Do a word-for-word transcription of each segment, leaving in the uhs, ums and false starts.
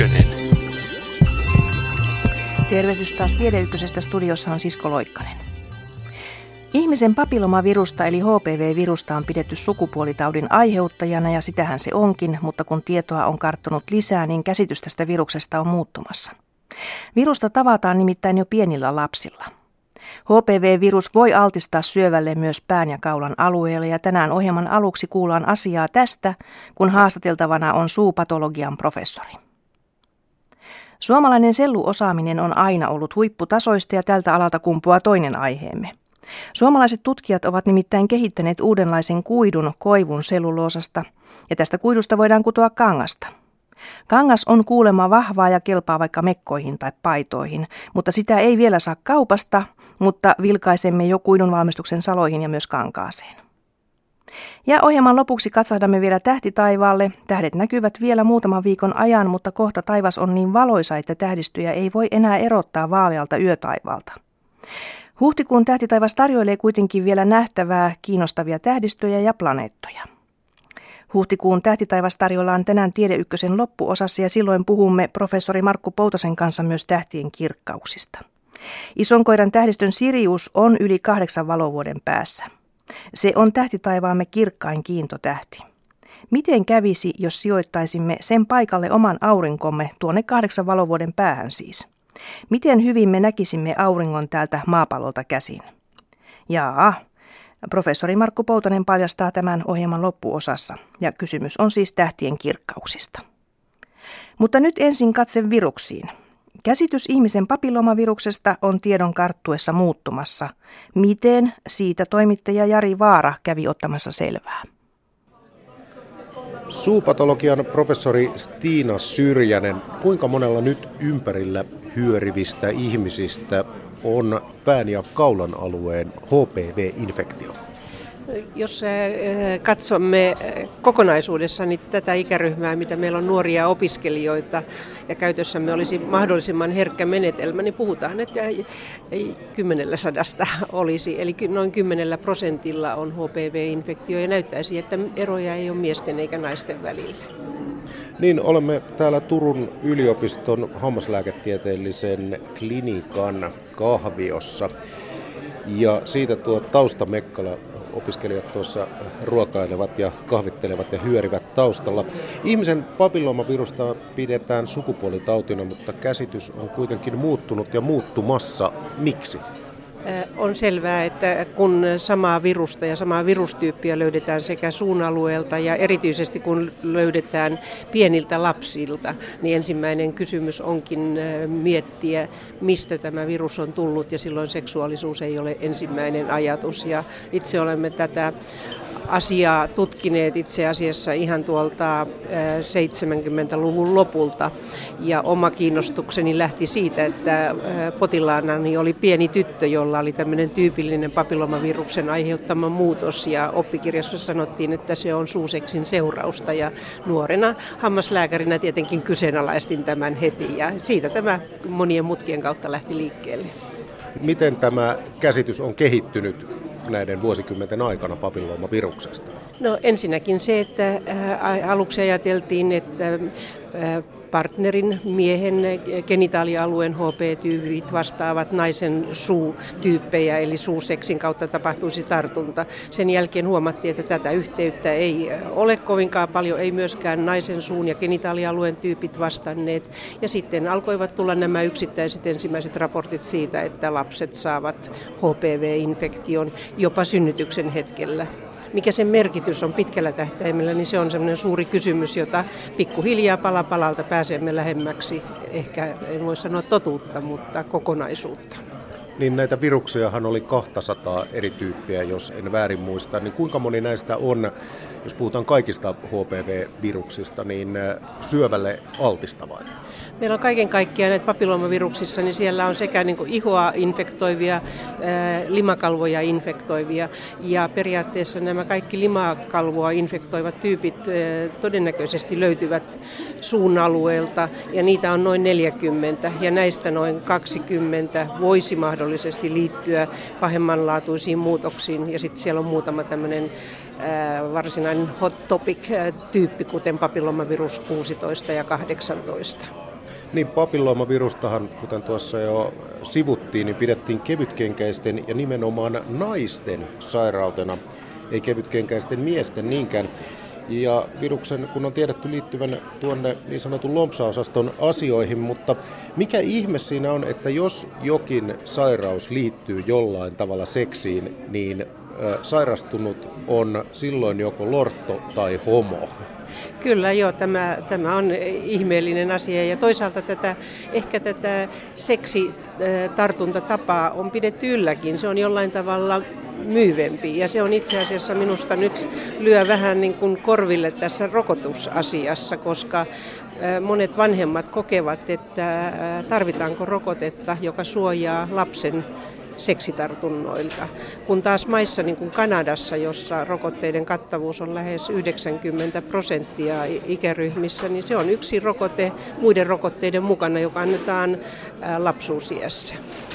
Ykkönen. Tervehdys taas Tiede Ykkösestä, studiossa on Sisko Loikkanen. Ihmisen papillomavirusta eli H P V-virusta on pidetty sukupuolitaudin aiheuttajana ja sitähän se onkin, mutta kun tietoa on karttunut lisää, niin käsitys tästä viruksesta on muuttumassa. Virusta tavataan nimittäin jo pienillä lapsilla. H P V-virus voi altistaa syövälle myös pään ja kaulan alueelle ja tänään ohjelman aluksi kuullaan asiaa tästä, kun haastateltavana on suupatologian professori. Suomalainen selluosaaminen on aina ollut huipputasoista ja tältä alalta kumpuaa toinen aiheemme. Suomalaiset tutkijat ovat nimittäin kehittäneet uudenlaisen kuidun koivun selluloosasta ja tästä kuidusta voidaan kutoa kangasta. Kangas on kuulemma vahvaa ja kelpaa vaikka mekkoihin tai paitoihin, mutta sitä ei vielä saa kaupasta, mutta vilkaisemme jo kuidun valmistuksen saloihin ja myös kankaaseen. Ja ohjelman lopuksi katsahdamme vielä tähtitaivaalle. Tähdet näkyvät vielä muutaman viikon ajan, mutta kohta taivas on niin valoisa, että tähdistöjä ei voi enää erottaa vaalealta yötaivaalta. Huhtikuun tähtitaivas tarjoilee kuitenkin vielä nähtävää, kiinnostavia tähdistöjä ja planeettoja. Huhtikuun tähtitaivas tarjoillaan tänään Tiede Ykkösen loppuosassa ja silloin puhumme professori Markku Poutasen kanssa myös tähtien kirkkauksista. Isonkoiran tähdistön Sirius on yli kahdeksan valovuoden päässä. Se on tähtitaivaamme kirkkain kiintotähti. Miten kävisi, jos sijoittaisimme sen paikalle oman aurinkomme tuonne kahdeksan valovuoden päähän siis? Miten hyvin me näkisimme auringon täältä maapallolta käsin? Jaa, professori Markku Poutanen paljastaa tämän ohjelman loppuosassa ja kysymys on siis tähtien kirkkauksista. Mutta nyt ensin katse viruksiin. Käsitys ihmisen papillomaviruksesta on tiedon karttuessa muuttumassa. Miten? Siitä toimittaja Jari Vaara kävi ottamassa selvää. Suupatologian professori Stiina Syrjänen, kuinka monella nyt ympärillä hyörivistä ihmisistä on pään ja kaulan alueen H P V-infektio? Jos katsomme kokonaisuudessa niin tätä ikäryhmää, mitä meillä on nuoria opiskelijoita ja käytössämme olisi mahdollisimman herkkä menetelmä, niin puhutaan, että ei kymmenellä sadasta olisi. Eli noin kymmenellä prosentilla on H P V-infektio ja näyttäisi, että eroja ei ole miesten eikä naisten välillä. Niin, olemme täällä Turun yliopiston hammaslääketieteellisen klinikan kahviossa ja siitä tuo taustamekkala. Opiskelijat tuossa ruokailevat ja kahvittelevat ja hyörivät taustalla. Ihmisen papillomavirusta pidetään sukupuolitautina, mutta käsitys on kuitenkin muuttunut ja muuttumassa. Miksi? On selvää, että kun samaa virusta ja samaa virustyyppiä löydetään sekä suun alueelta ja erityisesti kun löydetään pieniltä lapsilta, niin ensimmäinen kysymys onkin miettiä, mistä tämä virus on tullut ja silloin seksuaalisuus ei ole ensimmäinen ajatus. Ja itse olemme tätä asiaa tutkineet itse asiassa ihan tuolta seitsemänkymmentäluvun lopulta ja oma kiinnostukseni lähti siitä, että potilaanani oli pieni tyttö, jolla oli tämmöinen tyypillinen papillomaviruksen aiheuttama muutos ja oppikirjassa sanottiin, että se on suuseksin seurausta ja nuorena hammaslääkärinä tietenkin kyseenalaistin tämän heti ja siitä tämä monien mutkien kautta lähti liikkeelle. Miten tämä käsitys on kehittynyt näiden vuosikymmenten aikana papillomaviruksesta? No ensinnäkin se, että aluksi ajateltiin, että partnerin miehen genitaalialueen H P-tyypit vastaavat naisen suutyyppejä, eli suuseksin kautta tapahtuisi tartunta. Sen jälkeen huomattiin, että tätä yhteyttä ei ole kovinkaan paljon, ei myöskään naisen suun ja genitaalialueen tyypit vastanneet. Ja sitten alkoivat tulla nämä yksittäiset ensimmäiset raportit siitä, että lapset saavat H P V-infektion jopa synnytyksen hetkellä. Mikä sen merkitys on pitkällä tähtäimellä, niin se on sellainen suuri kysymys, jota pikkuhiljaa pala palalta pääsemme lähemmäksi. Ehkä en voi sanoa totuutta, mutta kokonaisuutta. Niin näitä viruksiahan oli kaksisataa eri tyyppiä, jos en väärin muista. Niin kuinka moni näistä on, jos puhutaan kaikista H P V-viruksista, niin syövälle altistavaa? Meillä on kaiken kaikkiaan näitä papillomaviruksissa, niin siellä on sekä niin kuin ihoa infektoivia, ää, limakalvoja infektoivia ja periaatteessa nämä kaikki limakalvoa infektoivat tyypit ää, todennäköisesti löytyvät suun alueelta ja niitä on noin neljäkymmentä ja näistä noin kaksikymmentä voisi mahdollisesti liittyä pahemmanlaatuisiin muutoksiin ja sitten siellä on muutama tämmöinen ää, varsinainen hot topic-tyyppi, kuten papillomavirus kuusitoista ja kahdeksantoista. Niin, papilloomavirustahan, kuten tuossa jo sivuttiin, niin pidettiin kevytkenkäisten ja nimenomaan naisten sairautena, ei kevytkenkäisten miesten niinkään. Ja viruksen, kun on tiedetty liittyvän tuonne niin sanotun lompsaosaston asioihin, mutta mikä ihme siinä on, että jos jokin sairaus liittyy jollain tavalla seksiin, niin äh, sairastunut on silloin joko lortto tai homo? Kyllä joo, tämä, tämä on ihmeellinen asia ja toisaalta tätä, ehkä tätä seksitartuntatapaa on pidetty ylläkin. Se on jollain tavalla myyvempi ja se on itse asiassa minusta nyt lyö vähän niin kuin korville tässä rokotusasiassa, koska monet vanhemmat kokevat, että tarvitaanko rokotetta, joka suojaa lapsen seksitartunnoilta. Kun taas maissa niin kuin Kanadassa, jossa rokotteiden kattavuus on lähes yhdeksänkymmentä prosenttia ikäryhmissä, niin se on yksi rokote muiden rokotteiden mukana, joka annetaan lapsuusiässä.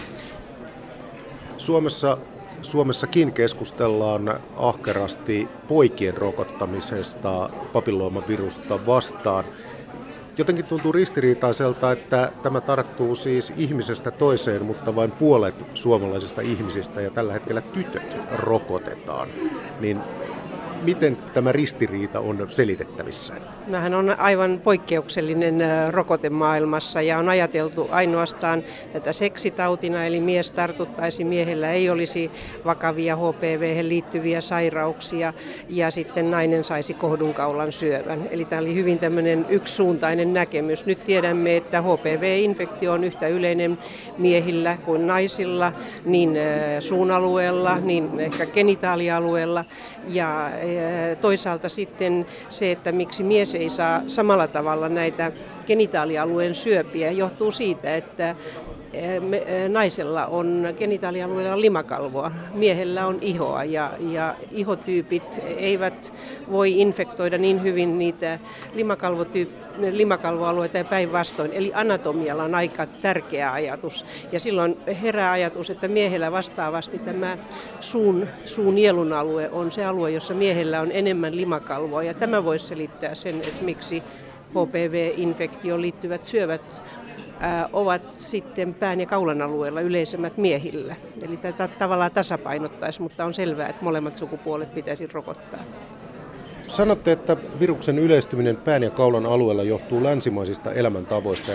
Suomessa, Suomessakin keskustellaan ahkerasti poikien rokottamisesta papilloomavirusta vastaan. Jotenkin tuntuu ristiriitaiselta, että tämä tarttuu siis ihmisestä toiseen, mutta vain puolet suomalaisista ihmisistä ja tällä hetkellä tytöt rokotetaan. Niin miten tämä ristiriita on selitettävissä? Tämähän on aivan poikkeuksellinen rokote maailmassa ja on ajateltu ainoastaan tätä seksitautina, eli mies tartuttaisi, miehellä ei olisi vakavia H P V:hen liittyviä sairauksia ja sitten nainen saisi kohdunkaulan syövän. Eli tämä oli hyvin tämmöinen yksisuuntainen näkemys. Nyt tiedämme, että H P V-infektio on yhtä yleinen miehillä kuin naisilla, niin suun alueella, niin ehkä genitaalialueella ja toisaalta sitten se, että miksi mies ei saa samalla tavalla näitä genitaalialueen syöpiä, johtuu siitä, että naisella on genitaalialueella limakalvoa, miehellä on ihoa ja, ja ihotyypit eivät voi infektoida niin hyvin niitä limakalvoalueita ja päinvastoin. Eli anatomialla on aika tärkeä ajatus ja silloin herää ajatus, että miehellä vastaavasti tämä suun, suun nielun alue on se alue, jossa miehellä on enemmän limakalvoa ja tämä voisi selittää sen, että miksi H P V-infektioon liittyvät syövät ovat sitten pään ja kaulan alueella yleisemmät miehillä. Eli tätä tavallaan tasapainottaisi, mutta on selvää, että molemmat sukupuolet pitäisi rokottaa. Sanotte, että viruksen yleistyminen pään ja kaulan alueella johtuu länsimaisista elämäntavoista.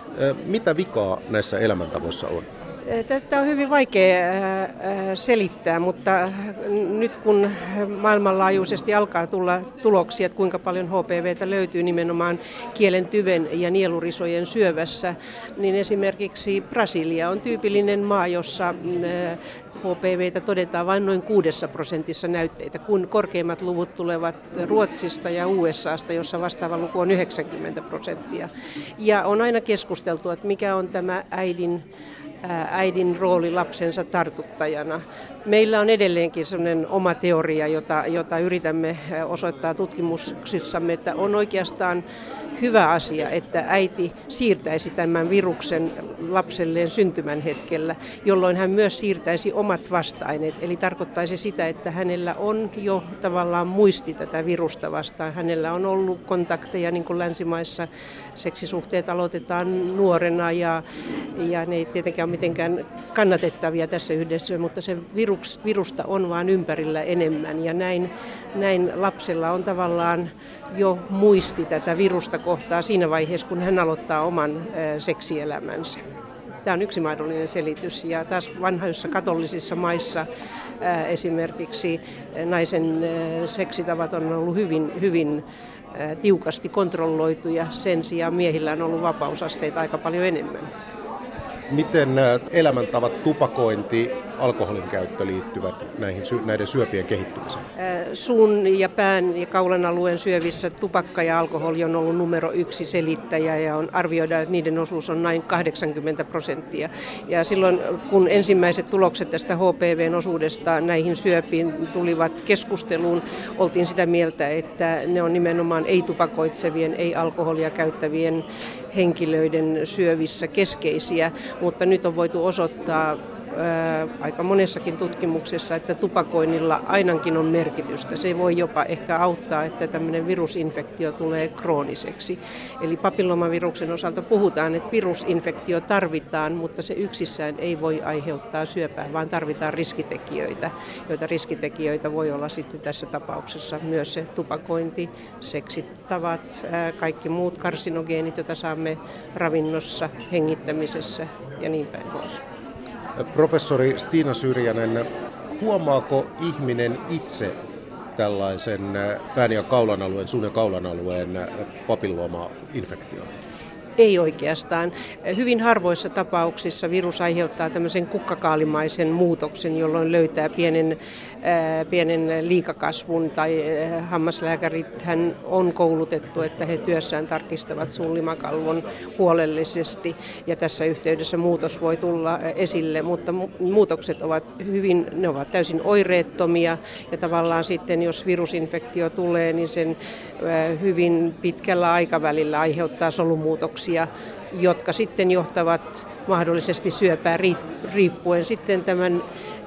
Mitä vikaa näissä elämäntavoissa on? Tätä on hyvin vaikea selittää, mutta nyt kun maailmanlaajuisesti alkaa tulla tuloksia, että kuinka paljon H P V:tä löytyy nimenomaan kielen tyven ja nielurisojen syövässä, niin esimerkiksi Brasilia on tyypillinen maa, jossa H P V:tä todetaan vain noin kuudessa prosentissa näytteitä, kun korkeimmat luvut tulevat Ruotsista ja U S A:sta, jossa vastaava luku on yhdeksänkymmentä prosenttia. Ja on aina keskusteltu, että mikä on tämä äidin äidin rooli lapsensa tartuttajana. Meillä on edelleenkin sellainen oma teoria, jota, jota yritämme osoittaa tutkimuksissamme, että on oikeastaan hyvä asia, että äiti siirtäisi tämän viruksen lapselleen syntymän hetkellä, jolloin hän myös siirtäisi omat vasta-aineet. Eli tarkoittaisi sitä, että hänellä on jo tavallaan muisti tätä virusta vastaan. Hänellä on ollut kontakteja, niin kuin länsimaissa seksisuhteet aloitetaan nuorena ja, ja ne ei tietenkään ole mitenkään kannatettavia tässä yhdessä, mutta se virus, virusta on vaan ympärillä enemmän ja näin, näin lapsella on tavallaan jo muisti tätä virusta kohtaa siinä vaiheessa, kun hän aloittaa oman seksielämänsä. Tämä on yksi mahdollinen selitys. Ja taas vanhoissa katolisissa maissa ää, esimerkiksi naisen ää, seksitavat on ollut hyvin, hyvin ää, tiukasti kontrolloituja. Sen sijaan miehillä on ollut vapausasteita aika paljon enemmän. Miten elämäntavat, tupakointi, alkoholin käyttö liittyvät näihin, näiden syöpien kehittymiseen? Suun ja pään ja kaulan alueen syövissä tupakka ja alkoholi on ollut numero yksi selittäjä ja on arvioida, että niiden osuus on noin kahdeksankymmentä prosenttia. Ja silloin kun ensimmäiset tulokset tästä H P V:n osuudesta näihin syöpiin tulivat keskusteluun, oltiin sitä mieltä, että ne on nimenomaan ei-tupakoitsevien, ei-alkoholia käyttävien henkilöiden syövissä keskeisiä, mutta nyt on voitu osoittaa ää, aika monessakin tutkimuksessa, että tupakoinnilla ainakin on merkitystä. Se voi jopa ehkä auttaa, että tämmöinen virusinfektio tulee krooniseksi. Eli papillomaviruksen osalta puhutaan, että virusinfektio tarvitaan, mutta se yksissään ei voi aiheuttaa syöpää, vaan tarvitaan riskitekijöitä, joita riskitekijöitä voi olla sitten tässä tapauksessa myös se tupakointi, seksitavat, ää, kaikki muut karsinogeenit, joita saamme ravinnossa, hengittämisessä ja niin päin pois. Professori Stiina Syrjänen, huomaako ihminen itse tällaisen pään ja kaulan alueen, suun ja kaulan alueen papilloomainfektion? Ei oikeastaan. Hyvin harvoissa tapauksissa virus aiheuttaa tämmöisen kukkakaalimaisen muutoksen, jolloin löytää pienen, ää, pienen liikakasvun tai ää, hammaslääkärithän on koulutettu, että he työssään tarkistavat suun limakalvon huolellisesti ja tässä yhteydessä muutos voi tulla esille, mutta mu- muutokset ovat hyvin, ne ovat täysin oireettomia ja tavallaan sitten jos virusinfektio tulee, niin sen ää, hyvin pitkällä aikavälillä aiheuttaa solumuutoksia, jotka sitten johtavat mahdollisesti syöpään riippuen sitten tämän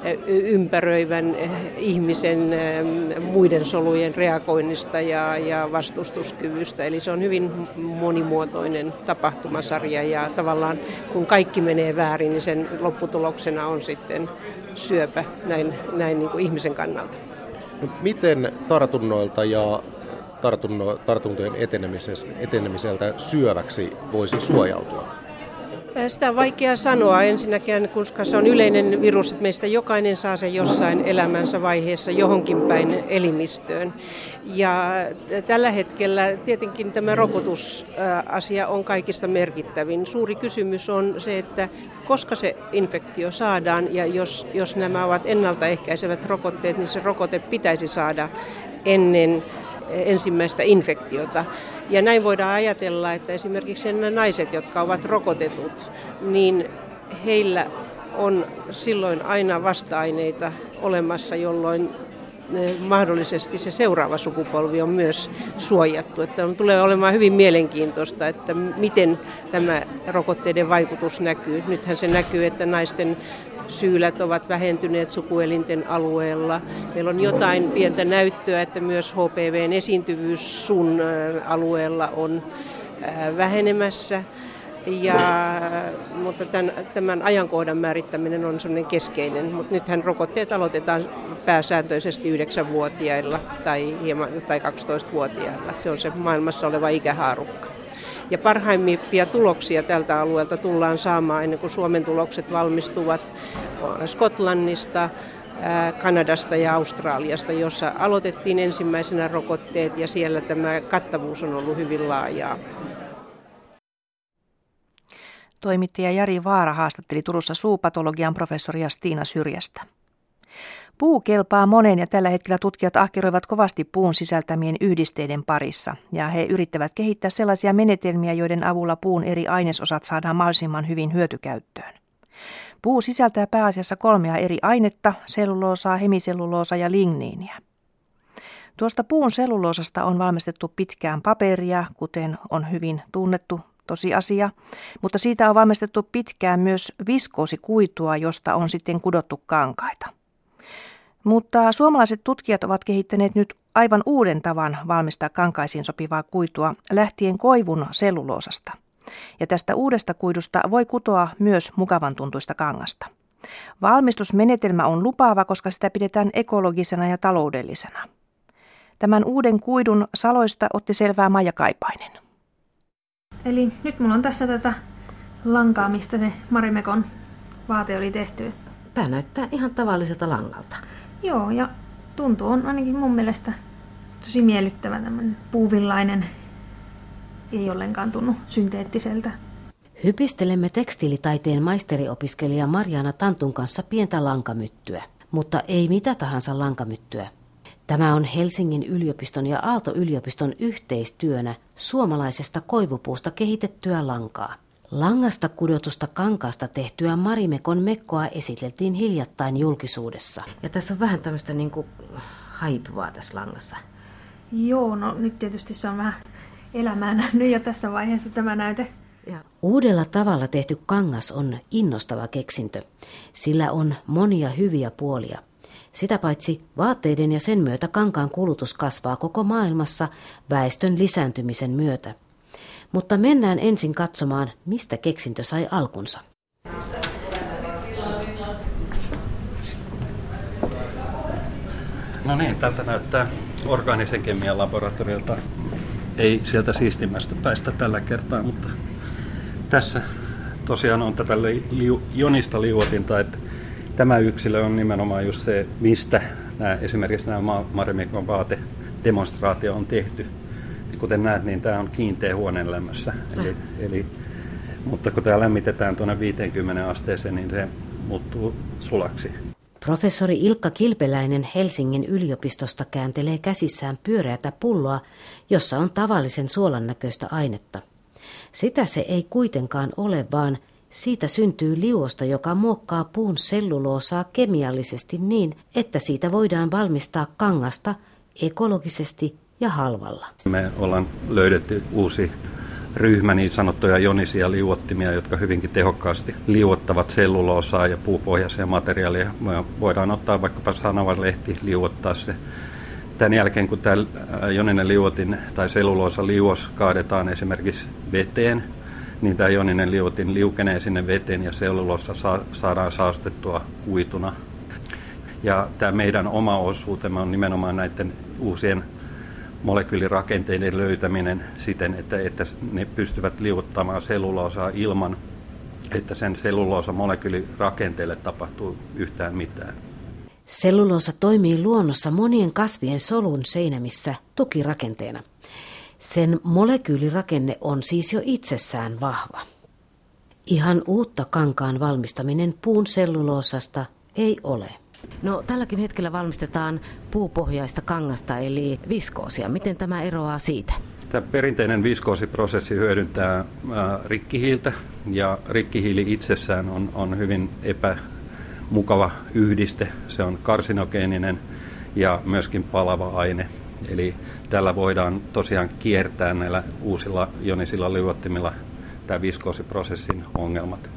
ympäröivän ihmisen muiden solujen reagoinnista ja, ja vastustuskyvystä. Eli se on hyvin monimuotoinen tapahtumasarja ja tavallaan kun kaikki menee väärin, niin sen lopputuloksena on sitten syöpä näin, näin niin kuin ihmisen kannalta. No, miten tartunnoilta ja tartuntojen etenemiseltä syöväksi voisi suojautua? Sitä on vaikea sanoa ensinnäkin, koska se on yleinen virus, että meistä jokainen saa sen jossain elämänsä vaiheessa johonkin päin elimistöön. Ja tällä hetkellä tietenkin tämä rokotusasia on kaikista merkittävin. Suuri kysymys on se, että koska se infektio saadaan ja jos, jos nämä ovat ennaltaehkäisevät rokotteet, niin se rokote pitäisi saada ennen ensimmäistä infektiota. Ja näin voidaan ajatella, että esimerkiksi nämä naiset, jotka ovat rokotetut, niin heillä on silloin aina vasta-aineita olemassa, jolloin mahdollisesti se seuraava sukupolvi on myös suojattu. Että tulee olemaan hyvin mielenkiintoista, että miten tämä rokotteiden vaikutus näkyy. Nythän se näkyy, että naisten syylät ovat vähentyneet sukuelinten alueella. Meillä on jotain pientä näyttöä, että myös H P V:n esiintyvyys suun alueella on vähenemässä. Ja, mutta tämän, tämän ajankohdan määrittäminen on sellainen keskeinen, mutta nythän rokotteet aloitetaan pääsääntöisesti yhdeksänvuotiailla tai, hieman, tai kaksitoistavuotiailla. Se on se maailmassa oleva ikähaarukka. Ja parhaimpia tuloksia tältä alueelta tullaan saamaan ennen kuin Suomen tulokset valmistuvat Skotlannista, Kanadasta ja Australiasta, jossa aloitettiin ensimmäisenä rokotteet ja siellä tämä kattavuus on ollut hyvin laajaa. Toimittaja Jari Vaara haastatteli Turussa suupatologian professoria Stiina Syrjästä. Puu kelpaa moneen ja tällä hetkellä tutkijat ahkeroivat kovasti puun sisältämien yhdisteiden parissa ja he yrittävät kehittää sellaisia menetelmiä, joiden avulla puun eri ainesosat saadaan mahdollisimman hyvin hyötykäyttöön. Puu sisältää pääasiassa kolmea eri ainetta, selluloosaa, hemiselluloosaa ja ligniiniä. Tuosta puun selluloosasta on valmistettu pitkään paperia, kuten on hyvin tunnettu tosiasia, mutta siitä on valmistettu pitkään myös viskoosikuitua, josta on sitten kudottu kankaita. Mutta suomalaiset tutkijat ovat kehittäneet nyt aivan uuden tavan valmistaa kankaisiin sopivaa kuitua lähtien koivun selluloosasta. Ja tästä uudesta kuidusta voi kutoa myös mukavan tuntuista kangasta. Valmistusmenetelmä on lupaava, koska sitä pidetään ekologisena ja taloudellisena. Tämän uuden kuidun saloista otti selvää Maija Kaipainen. Eli nyt mulla on tässä tätä lankaa, mistä se Marimekon vaate oli tehty. Tämä näyttää ihan tavalliselta langalta. Joo, ja tuntuu on ainakin mun mielestä tosi miellyttävä tämmöinen puuvillainen. Ei ollenkaan tunnu synteettiseltä. Hypistelemme tekstiilitaiteen maisteriopiskelija Marjaana Tantun kanssa pientä lankamyttyä, mutta ei mitä tahansa lankamyttyä. Tämä on Helsingin yliopiston ja Aalto-yliopiston yhteistyönä suomalaisesta koivupuusta kehitettyä lankaa. Langasta kudotusta kankaasta tehtyä Marimekon mekkoa esiteltiin hiljattain julkisuudessa. Ja tässä on vähän tämmöistä niin kuin haituvaa tässä langassa. Joo, no nyt tietysti se on vähän elämää nähnyt jo tässä vaiheessa tämä näyte. Ja. Uudella tavalla tehty kangas on innostava keksintö. Sillä on monia hyviä puolia. Sitä paitsi vaatteiden ja sen myötä kankaan kulutus kasvaa koko maailmassa väestön lisääntymisen myötä. Mutta mennään ensin katsomaan, mistä keksintö sai alkunsa. No niin, tältä näyttää orgaanisen kemian laboratoriolta. Ei sieltä siistimmästä päästä tällä kertaa, mutta tässä tosiaan on tätä liu, jonista liuotinta, että tämä yksilö on nimenomaan just se, mistä nämä, esimerkiksi nämä Marimekon vaatedemonstraatio on tehty. Kuten näet, niin tämä on kiinteä huoneen lämmössä. Eli, eli, mutta kun tämä lämmitetään tuonne viiteenkymmeneen asteeseen, niin se muuttuu sulaksi. Professori Ilkka Kilpeläinen Helsingin yliopistosta kääntelee käsissään pyöreätä pulloa, jossa on tavallisen suolan näköistä ainetta. Sitä se ei kuitenkaan ole, vaan siitä syntyy liuosta, joka muokkaa puun selluloosaa kemiallisesti niin, että siitä voidaan valmistaa kangasta ekologisesti ja halvalla. Me ollaan löydetty uusi ryhmä niin sanottuja jonisia liuottimia, jotka hyvinkin tehokkaasti liuottavat selluloosaa ja puupohjaisia materiaalia. Me voidaan ottaa vaikkapa sanavanlehti, liuottaa se. Tämän jälkeen, kun tämä joninen liuotin tai selluloosa liuos kaadetaan esimerkiksi veteen, niin tämä joninen liuotin liukenee sinne veteen ja selluloosa saadaan saastettua kuituna. Ja tämä meidän oma osuutemme on nimenomaan näiden uusien molekyylirakenteiden löytäminen siten, että, että ne pystyvät liuottamaan selluloosaa ilman, että sen selluloosa-molekyylirakenteelle tapahtuu yhtään mitään. Selluloosa toimii luonnossa monien kasvien solun seinämissä tukirakenteena. Sen molekyylirakenne on siis jo itsessään vahva. Ihan uutta kankaan valmistaminen puun selluloosasta ei ole. No, tälläkin hetkellä valmistetaan puupohjaista kangasta eli viskoosia. Miten tämä eroaa siitä? Tämä perinteinen viskoosiprosessi hyödyntää rikkihiiltä ja rikkihiili itsessään on, on hyvin epämukava yhdiste. Se on karsinogeeninen ja myöskin palava aine. Eli tällä voidaan tosiaan kiertää näillä uusilla jonisilla liuottimilla tämä viskoosiprosessin ongelmat.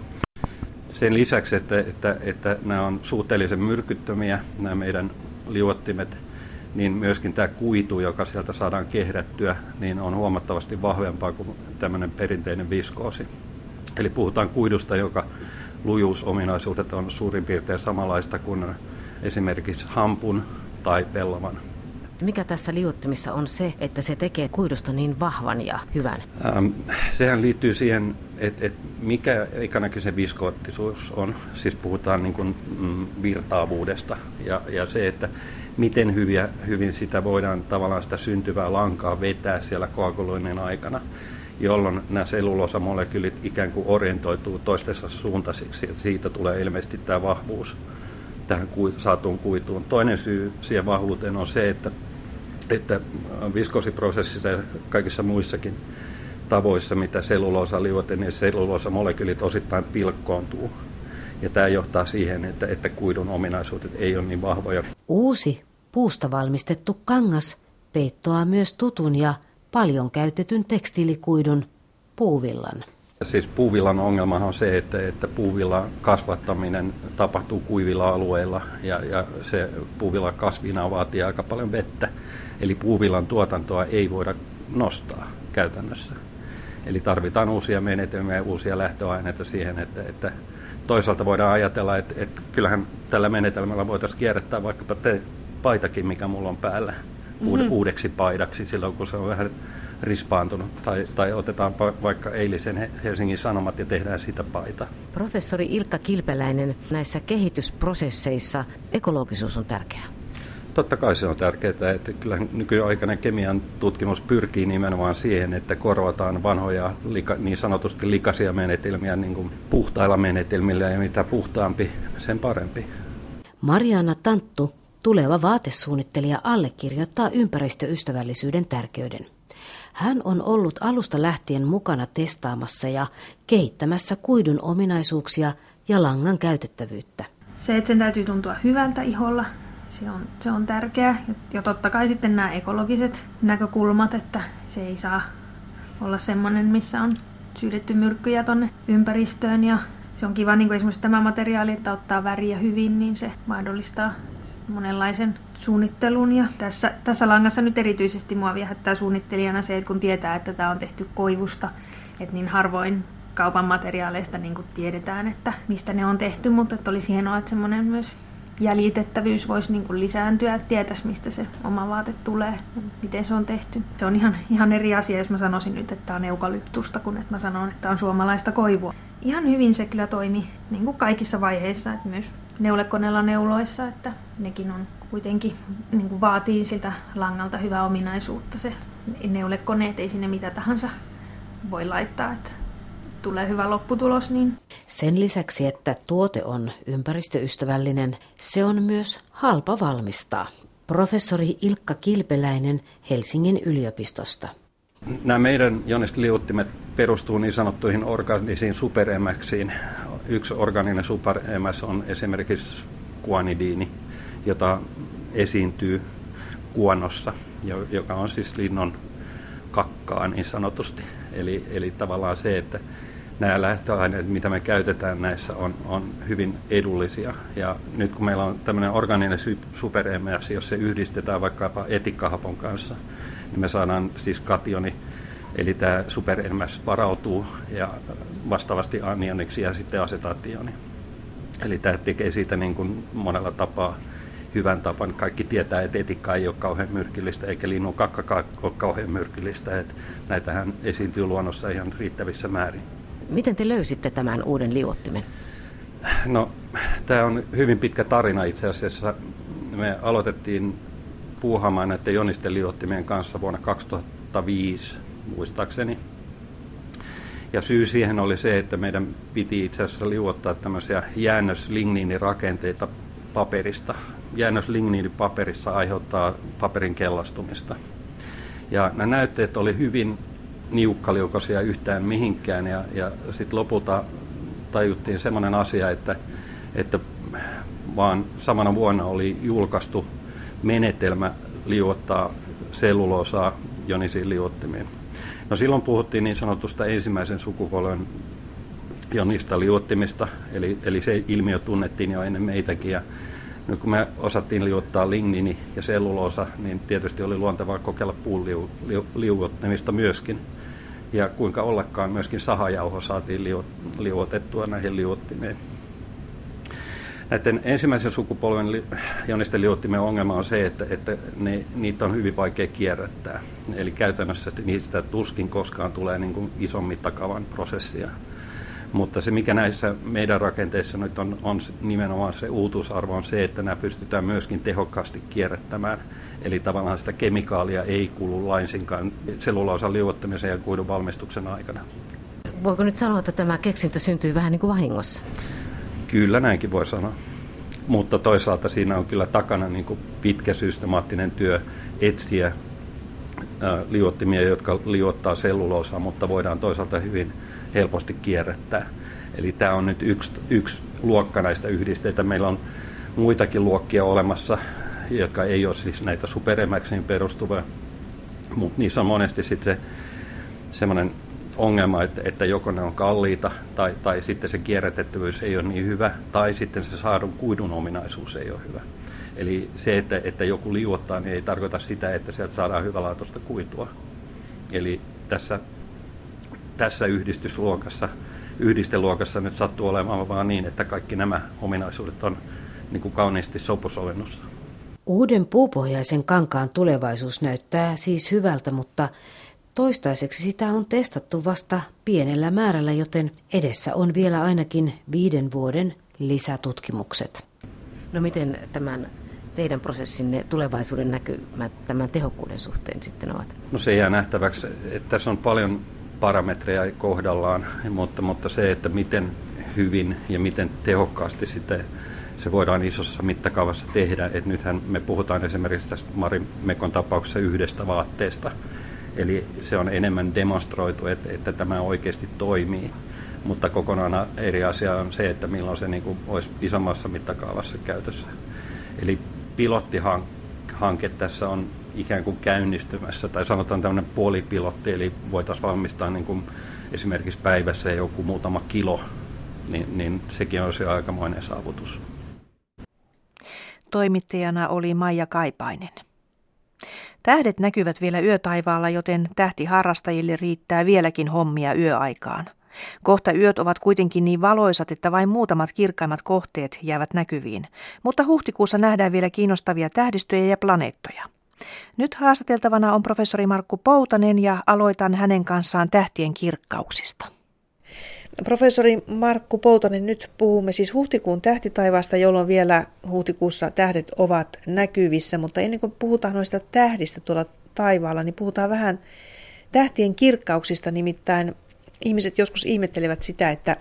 Sen lisäksi, että, että, että nämä on suhteellisen myrkyttömiä, nämä meidän liuottimet, niin myöskin tämä kuitu, joka sieltä saadaan kehrättyä, niin on huomattavasti vahvempaa kuin tämmöinen perinteinen viskoosi. Eli puhutaan kuidusta, joka lujuusominaisuudet on suurin piirtein samanlaista kuin esimerkiksi hampun tai pellavan. Mikä tässä liuottimissa on se, että se tekee kuidusta niin vahvan ja hyvän? Ähm, sehän liittyy siihen, että et mikä ikänäköisen viskoottisuus on. Siis puhutaan niin kuin, mm, virtaavuudesta ja, ja se, että miten hyviä, hyvin sitä voidaan tavallaan sitä syntyvää lankaa vetää siellä koaguloinnin aikana, jolloin nämä selluloosamolekyylit ikään kuin orientoituu toistensa suuntaisiksi ja siitä tulee ilmeisesti tämä vahvuus tähän saatuun kuituun. Toinen syy siihen vahvuuteen on se, että että viskoosiprosessissa ja kaikissa muissakin tavoissa, mitä selluloosa liuote, niin selluloosamolekyylit osittain pilkkoontuu. Ja tämä johtaa siihen, että, että kuidun ominaisuudet ei ole niin vahvoja. Uusi puusta valmistettu kangas peittoaa myös tutun ja paljon käytetyn tekstiilikuidun puuvillan. Siis puuvillan ongelma on se, että, että puuvillan kasvattaminen tapahtuu kuivilla alueilla ja, ja se puuvillan kasvina vaatii aika paljon vettä. Eli puuvillan tuotantoa ei voida nostaa käytännössä. Eli tarvitaan uusia menetelmiä ja uusia lähtöaineita siihen, että, että toisaalta voidaan ajatella, että, että kyllähän tällä menetelmällä voitaisiin kierrättää vaikkapa te paitakin, mikä mulla on päällä, mm-hmm. uudeksi paidaksi silloin, kun se on vähän rispaantunut. Tai, tai otetaan vaikka eilisen Helsingin Sanomat ja tehdään sitä paita. Professori Ilkka Kilpeläinen, näissä kehitysprosesseissa ekologisuus on tärkeää. Totta kai se on tärkeää, että kyllähän nykyaikainen kemian tutkimus pyrkii nimenomaan siihen, että korvataan vanhoja niin sanotusti likaisia menetelmiä niin kuin puhtailla menetelmillä ja mitä puhtaampi, sen parempi. Mariana Tanttu, tuleva vaatesuunnittelija, allekirjoittaa ympäristöystävällisyyden tärkeyden. Hän on ollut alusta lähtien mukana testaamassa ja kehittämässä kuidun ominaisuuksia ja langan käytettävyyttä. Se, että sen täytyy tuntua hyvältä iholla, se on, se on tärkeää. Ja totta kai sitten nämä ekologiset näkökulmat, että se ei saa olla semmoinen, missä on syydetty myrkkyjä tonne ympäristöön ja se on kiva, niin kuin esimerkiksi tämä materiaali, että ottaa väriä hyvin, niin se mahdollistaa monenlaisen suunnittelun. Ja tässä, tässä langassa nyt erityisesti mua viehättää suunnittelijana se, että kun tietää, että tämä on tehty koivusta, että niin harvoin kaupan materiaaleista niin kuin tiedetään, että mistä ne on tehty, mutta että olisi hienoa, että semmoinen myös jäljitettävyys voisi niin kuin lisääntyä, että tietäisi, mistä se oma vaate tulee, miten se on tehty. Se on ihan, ihan eri asia, jos mä sanoisin nyt, että tämä on eukalyptusta, kun että mä sanon, että tämä on suomalaista koivua. Ihan hyvin se kyllä toimi niin kuin kaikissa vaiheissa, että myös neulekoneella neuloissa, että nekin on kuitenkin niin kuin vaatii siltä langalta hyvää ominaisuutta. Se neulekoneet, ei sinne mitä tahansa voi laittaa, että tulee hyvä lopputulos. Niin. Sen lisäksi, että tuote on ympäristöystävällinen, se on myös halpa valmistaa. Professori Ilkka Kilpeläinen Helsingin yliopistosta. Nämä meidän jonistoliuottimet perustuu niin sanottuihin organisiin superemäksiin. Yksi organinen superemäs on esimerkiksi guanidiini, jota esiintyy kuonossa, joka on siis linnon kakkaa niin sanotusti. Eli, eli tavallaan se, että nämä lähtöaineet, mitä me käytetään näissä, on, on hyvin edullisia. Ja nyt kun meillä on tämmöinen organinen superemäs, jos se yhdistetään vaikkapa etikkahapon kanssa, niin me saadaan siis kationi, eli tämä superemäs varautuu ja vastaavasti anioniksi ja sitten asetaationi. Eli tämä tekee siitä niin kuin monella tapaa hyvän tapan. Kaikki tietää, että etikka ei ole kauhean myrkyllistä, eikä linnun kakkakaan ole kauhean myrkyllistä. Että näitähän esiintyy luonnossa ihan riittävissä määrin. Miten te löysitte tämän uuden liuottimen? No, tämä on hyvin pitkä tarina itse asiassa. Me aloitettiin puuhaamaan näiden jonisteliuottimien kanssa vuonna kaksituhattaviisi, muistaakseni. Ja syy siihen oli se, että meidän piti itse asiassa liuottaa tämmöisiä jäännösligniinirakenteita paperista. Jäännösligniini paperissa aiheuttaa paperin kellastumista. Ja nämä näytteet oli hyvin niukkaliukoisia yhtään mihinkään. Ja, ja sitten lopulta tajuttiin semmoinen asia, että, että vaan samana vuonna oli julkaistu menetelmä liuottaa selluloosaa jonisiin liuottimiin. No silloin puhuttiin niin sanotusta ensimmäisen sukupolven jonista liuottimista, eli, eli se ilmiö tunnettiin jo ennen meitäkin. Ja nyt kun me osattiin liuottaa ligniini ja selluloosa, niin tietysti oli luontevaa kokeilla puun liu, liu, liuottamista myöskin. Ja kuinka ollakaan myöskin sahajauho saatiin liu, liuotettua näihin liuottimeen. Näiden ensimmäisen sukupolven jonisten liuottimien ongelma on se, että, että ne, niitä on hyvin vaikea kierrättää. Eli käytännössä niistä tuskin koskaan tulee niin kuin ison mittakaavan prosessia. Mutta se, mikä näissä meidän rakenteissa nyt on, on nimenomaan se uutuusarvo, on se, että nämä pystytään myöskin tehokkaasti kierrättämään. Eli tavallaan sitä kemikaalia ei kulu laisinkaan selluloosan liuottamisen ja kuidun valmistuksen aikana. Voiko nyt sanoa, että tämä keksintö syntyy vähän niin kuin vahingossa? Kyllä näinkin voi sanoa, mutta toisaalta siinä on kyllä takana niin kuin pitkä systemaattinen työ etsiä ää, liuottimia, jotka liuottaa selluloosaa, mutta voidaan toisaalta hyvin helposti kierrättää. Eli tämä on nyt yksi, yksi luokka näistä yhdisteitä. Meillä on muitakin luokkia olemassa, jotka ei ole siis näitä superemäksiin perustuvia, mutta niissä on monesti sitten se semmoinen ongelma, että, että joko ne on kalliita tai, tai sitten se kierrätettävyys ei ole niin hyvä tai sitten se saadun kuidun ominaisuus ei ole hyvä. Eli se, että, että joku liuottaa, niin ei tarkoita sitä, että sieltä saadaan hyvälaatuista kuitua. Eli tässä, tässä yhdistysluokassa, yhdisteluokassa nyt sattuu olemaan vaan niin, että kaikki nämä ominaisuudet on niin kuin kauniisti sopusovinnossa. Uuden puupohjaisen kankaan tulevaisuus näyttää siis hyvältä, mutta toistaiseksi sitä on testattu vasta pienellä määrällä, joten edessä on vielä ainakin viiden vuoden lisätutkimukset. No miten tämän teidän prosessinne tulevaisuuden näkymät tämän tehokkuuden suhteen sitten ovat? No se jää nähtäväksi, että tässä on paljon parametreja kohdallaan, mutta, mutta se, että miten hyvin ja miten tehokkaasti sitten se voidaan isossa mittakaavassa tehdä. Et nythän me puhutaan esimerkiksi tästä Marimekon tapauksessa yhdestä vaatteesta. Eli se on enemmän demonstroitu, että, että tämä oikeasti toimii. Mutta kokonaan eri asia on se, että milloin se niin kuin olisi isommassa mittakaavassa käytössä. Eli pilottihanke tässä on ikään kuin käynnistymässä, tai sanotaan tämmöinen puolipilotti, eli voitaisiin valmistaa niin kuin esimerkiksi päivässä joku muutama kilo, niin, niin sekin olisi aikamoinen saavutus. Toimittajana oli Maija Kaipainen. Tähdet näkyvät vielä yötaivaalla, joten tähtiharrastajille riittää vieläkin hommia yöaikaan. Kohta yöt ovat kuitenkin niin valoisat, että vain muutamat kirkkaimmat kohteet jäävät näkyviin, mutta huhtikuussa nähdään vielä kiinnostavia tähdistöjä ja planeettoja. Nyt haastateltavana on professori Markku Poutanen ja aloitan hänen kanssaan tähtien kirkkauksista. Professori Markku Poutanen, nyt puhumme siis huhtikuun tähtitaivaasta, jolloin vielä huhtikuussa tähdet ovat näkyvissä, mutta ennen kuin puhutaan noista tähdistä tuolla taivaalla, niin puhutaan vähän tähtien kirkkauksista, nimittäin ihmiset joskus ihmettelevät sitä, että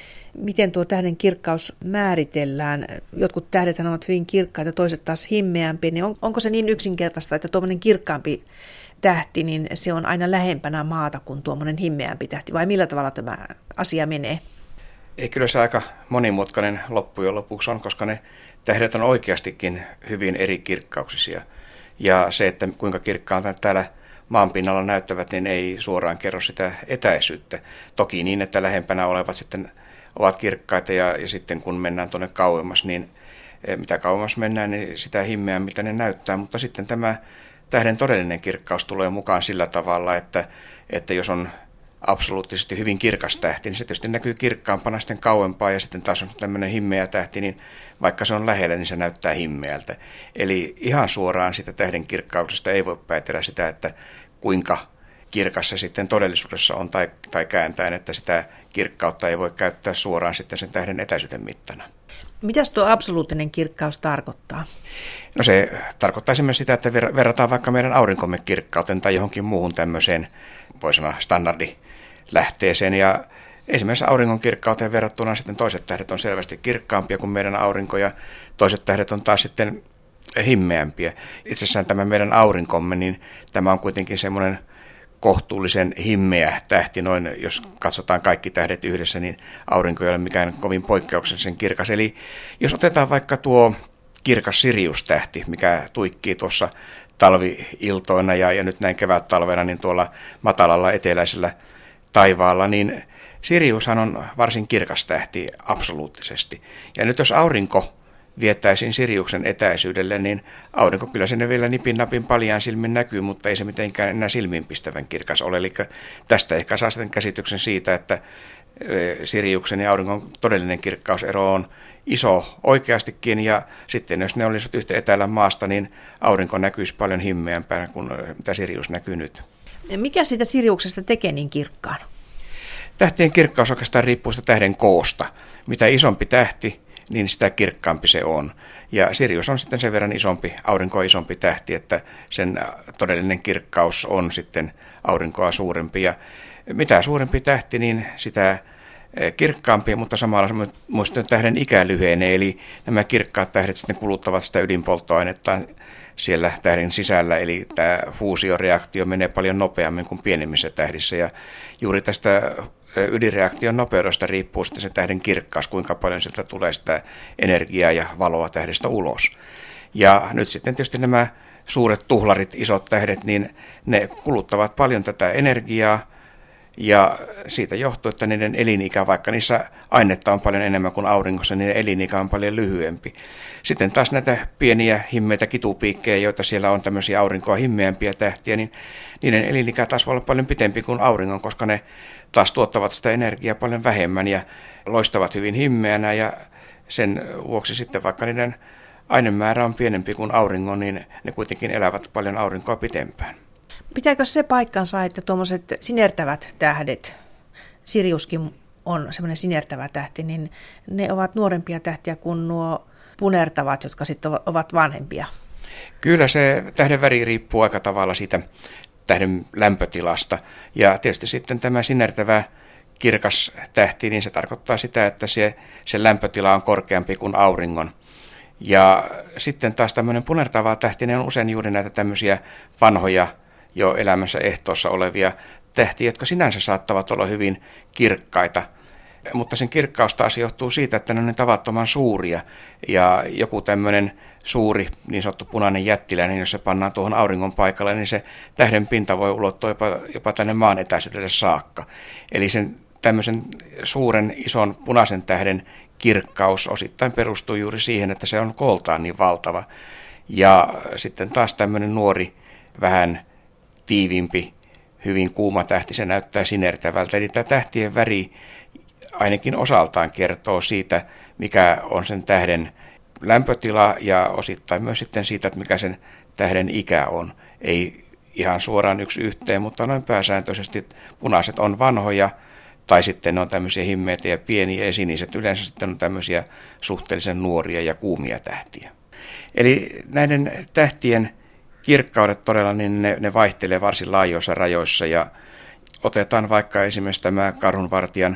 miten tuo tähden kirkkaus määritellään. Jotkut tähdethän ovat hyvin kirkkaita, toiset taas himmeämpiä, niin on, onko se niin yksinkertaista, että tuommoinen kirkkaampi tähti, niin se on aina lähempänä maata kuin tuommoinen himmeämpi tähti, vai millä tavalla tämä asia menee? Ei, kyllä se aika monimutkainen loppujen lopuksi on, koska ne tähdet on oikeastikin hyvin eri kirkkauksisia. Ja se, että kuinka kirkkaalta täällä maanpinnalla näyttävät, niin ei suoraan kerro sitä etäisyyttä. Toki niin, että lähempänä olevat sitten ovat kirkkaita ja, ja sitten kun mennään tuonne kauemmas, niin mitä kauemmas mennään, niin sitä himmeämmiltä ne näyttää. Mutta sitten tämä tähden todellinen kirkkaus tulee mukaan sillä tavalla, että, että jos on absoluuttisesti hyvin kirkas tähti, niin se tietysti näkyy kirkkaampana sitten kauempaa, ja sitten taas on tämmöinen himmeä tähti, niin vaikka se on lähellä, niin se näyttää himmeältä. Eli ihan suoraan sitä tähden kirkkauksesta ei voi päätellä sitä, että kuinka kirkas se sitten todellisuudessa on, tai, tai kääntäen, että sitä kirkkautta ei voi käyttää suoraan sitten sen tähden etäisyyden mittana. Mitäs tuo absoluuttinen kirkkaus tarkoittaa? No se tarkoittaa esimerkiksi sitä, että verrataan vaikka meidän aurinkomme kirkkauteen tai johonkin muuhun tämmöiseen, voi sanoa standardilähteeseen. Ja esimerkiksi auringon kirkkauteen verrattuna sitten toiset tähdet on selvästi kirkkaampia kuin meidän aurinko, ja toiset tähdet on taas sitten himmeämpiä. Itsessään tämä meidän aurinkomme, niin tämä on kuitenkin semmoinen kohtuullisen himmeä tähti, noin jos katsotaan kaikki tähdet yhdessä, niin aurinko ei ole mikään kovin poikkeuksellisen kirkas. Eli jos otetaan vaikka tuo kirkas Sirius-tähti, mikä tuikkii tuossa talvi-iltoina ja, ja nyt näin kevät-talvena niin tuolla matalalla eteläisellä taivaalla, niin Siriushan on varsin kirkas tähti absoluuttisesti. Ja nyt jos aurinko viettäisiin Siriuksen etäisyydelle, niin aurinko kyllä sinne vielä nipin napin paljaan silmin näkyy, mutta ei se mitenkään enää silmiinpistävän kirkas ole. Eli tästä ehkä saa sitten käsityksen siitä, että Siriuksen ja auringon todellinen kirkkausero on iso oikeastikin, ja sitten jos ne olisivat yhtä etäällä maasta, niin aurinko näkyisi paljon himmeämpänä kuin mitä Sirius näkyy nyt. Mikä siitä Siriuksesta tekee niin kirkkaan? Tähtien kirkkaus oikeastaan riippuu sitä tähden koosta. Mitä isompi tähti, niin sitä kirkkaampi se on. Ja Sirius on sitten sen verran isompi, aurinkoa isompi tähti, että sen todellinen kirkkaus on sitten aurinkoa suurempi. Ja mitä suurempi tähti, niin sitä kirkkaampi, mutta samalla muistin tähden ikä lyhenee, eli nämä kirkkaat tähdet sitten kuluttavat sitä ydinpolttoainetta siellä tähden sisällä, eli tämä fuusioreaktio menee paljon nopeammin kuin pienemmissä tähdissä, ja juuri tästä ydinreaktion nopeudesta riippuu sitten se tähden kirkkaus, kuinka paljon sieltä tulee sitä energiaa ja valoa tähdestä ulos. Ja nyt sitten tietysti nämä suuret tuhlarit, isot tähdet, niin ne kuluttavat paljon tätä energiaa, ja siitä johtuu, että niiden elinikä, vaikka niissä ainetta on paljon enemmän kuin auringossa, niin niiden elinikä on paljon lyhyempi. Sitten taas näitä pieniä himmeitä kitupiikkejä, joita siellä on tämmöisiä aurinkoa himmeämpiä tähtiä, niin niiden elinikä taas voi olla paljon pitempi kuin auringon, koska ne taas tuottavat sitä energiaa paljon vähemmän ja loistavat hyvin himmeänä, ja sen vuoksi sitten vaikka niiden ainemäärä on pienempi kuin auringon, niin ne kuitenkin elävät paljon aurinkoa pitempään. Pitääkö se paikkansa, että tuommoiset sinertävät tähdet, Siriuskin on semmoinen sinertävä tähti, niin ne ovat nuorempia tähtiä kuin nuo punertavat, jotka sitten ovat vanhempia? Kyllä se tähden väri riippuu aika tavalla siitä tähden lämpötilasta. Ja tietysti sitten tämä sinertävä kirkas tähti, niin se tarkoittaa sitä, että se, se lämpötila on korkeampi kuin auringon. Ja sitten taas tämmöinen punertava tähti, ne on usein juuri näitä tämmöisiä vanhoja jo elämässä ehtoossa olevia tähtiä, jotka sinänsä saattavat olla hyvin kirkkaita. Mutta sen kirkkaus taas johtuu siitä, että ne on niin tavattoman suuria, ja joku tämmöinen suuri niin sanottu punainen jättiläinen, jos se pannaan tuohon auringon paikalle, niin se tähden pinta voi ulottua jopa, jopa tänne maan etäisyydelle saakka. Eli sen tämmöisen suuren ison punaisen tähden kirkkaus osittain perustuu juuri siihen, että se on kooltaan niin valtava. Ja sitten taas tämmöinen nuori, vähän tiivimpi, hyvin kuuma tähti, se näyttää sinertävältä. Eli tämä tähtien väri ainakin osaltaan kertoo siitä, mikä on sen tähden lämpötila ja osittain myös sitten siitä, että mikä sen tähden ikä on. Ei ihan suoraan yksi yhteen, mutta noin pääsääntöisesti punaiset on vanhoja tai sitten ne on tämmöisiä himmeitä ja pieniä ja siniset yleensä sitten on tämmöisiä suhteellisen nuoria ja kuumia tähtiä. Eli näiden tähtien kirkkaudet todella, niin ne, ne vaihtelee varsin laajoissa rajoissa ja otetaan vaikka esimerkiksi tämä karhunvartijan